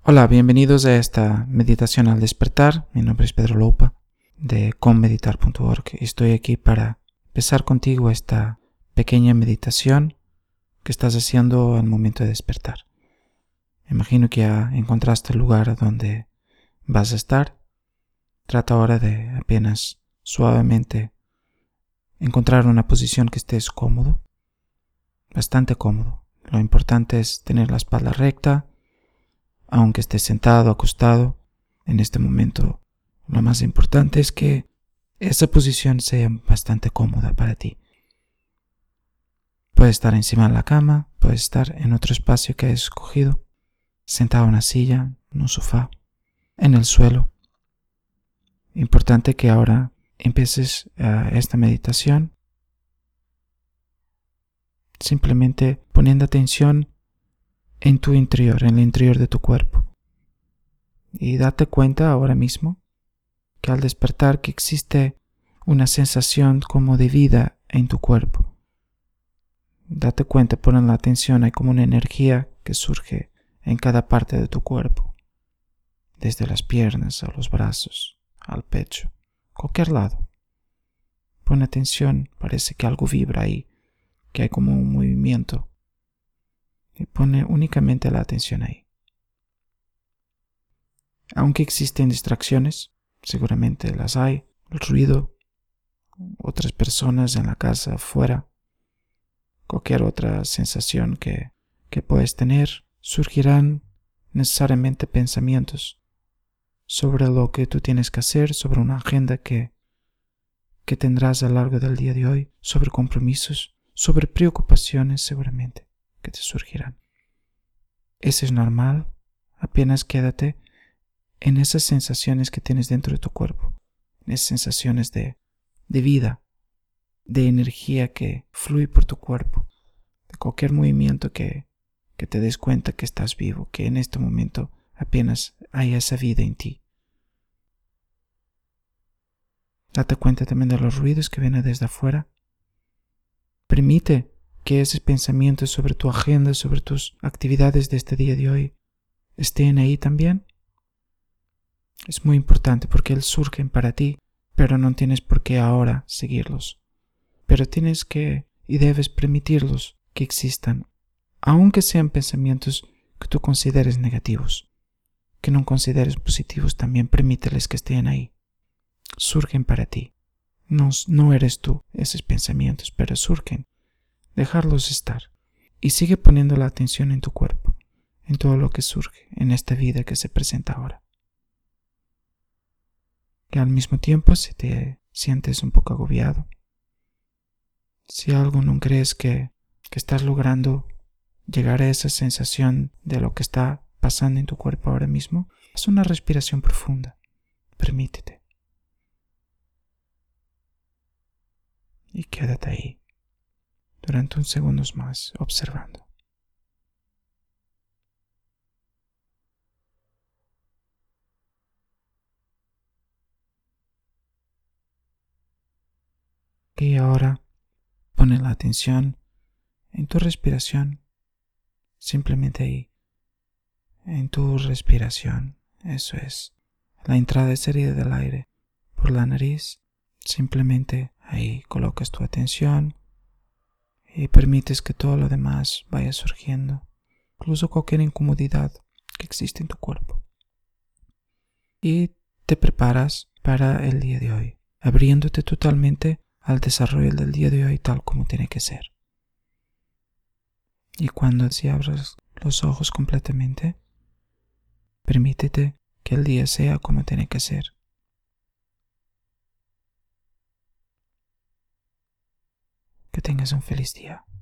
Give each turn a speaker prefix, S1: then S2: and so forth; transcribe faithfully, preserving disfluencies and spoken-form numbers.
S1: Hola, bienvenidos a esta meditación al despertar. Mi nombre es Pedro Loupa de com meditar punto org y estoy aquí para empezar contigo esta pequeña meditación que estás haciendo al momento de despertar. Imagino que ya encontraste el lugar donde vas a estar. Trata ahora de apenas suavemente encontrar una posición que estés cómodo, bastante cómodo. Lo importante es tener la espalda recta. Aunque estés sentado, acostado, en este momento lo más importante es que esa posición sea bastante cómoda para ti. Puedes estar encima de la cama, puedes estar en otro espacio que hayas escogido, sentado en una silla, en un sofá, en el suelo. Importante que ahora empieces uh, esta meditación simplemente poniendo atención en tu interior, en el interior de tu cuerpo. Y date cuenta ahora mismo que al despertar que existe una sensación como de vida en tu cuerpo. Date cuenta, pon la atención, hay como una energía que surge en cada parte de tu cuerpo. Desde las piernas a los brazos, al pecho, cualquier lado. Pon atención, parece que algo vibra ahí, que hay como un movimiento. Y pone únicamente la atención ahí. Aunque existen distracciones, seguramente las hay, el ruido, otras personas en la casa, afuera, cualquier otra sensación que, que puedes tener, surgirán necesariamente pensamientos sobre lo que tú tienes que hacer, sobre una agenda que, que tendrás a lo largo del día de hoy, sobre compromisos, sobre preocupaciones seguramente que te surgirán. Eso es normal, apenas quédate en esas sensaciones que tienes dentro de tu cuerpo, en esas sensaciones de, de vida, de energía que fluye por tu cuerpo, de cualquier movimiento que, que te des cuenta que estás vivo, que en este momento apenas hay esa vida en ti. Date cuenta también de los ruidos que vienen desde afuera. Permite que esos pensamientos sobre tu agenda, sobre tus actividades de este día de hoy, estén ahí también. Es muy importante porque ellos surgen para ti, pero no tienes por qué ahora seguirlos. Pero tienes que y debes permitirlos que existan, aunque sean pensamientos que tú consideres negativos, que no consideres positivos, también permíteles que estén ahí. Surgen para ti. No, no eres tú esos pensamientos, pero surgen. Dejarlos estar. Y sigue poniendo la atención en tu cuerpo, en todo lo que surge en esta vida que se presenta ahora. Que al mismo tiempo si te sientes un poco agobiado, si algo no crees que, que estás logrando llegar a esa sensación de lo que está pasando en tu cuerpo ahora mismo, haz una respiración profunda, permítete. Y quédate ahí, durante unos segundos más, observando. Y ahora pone la atención en tu respiración, simplemente ahí, en tu respiración, eso es, la entrada y salida del aire por la nariz, simplemente ahí colocas tu atención y permites que todo lo demás vaya surgiendo, incluso cualquier incomodidad que existe en tu cuerpo. Y te preparas para el día de hoy, abriéndote totalmente al desarrollo del día de hoy tal como tiene que ser. Y cuando si abras los ojos completamente, permítete que el día sea como tiene que ser. Que tengas un feliz día.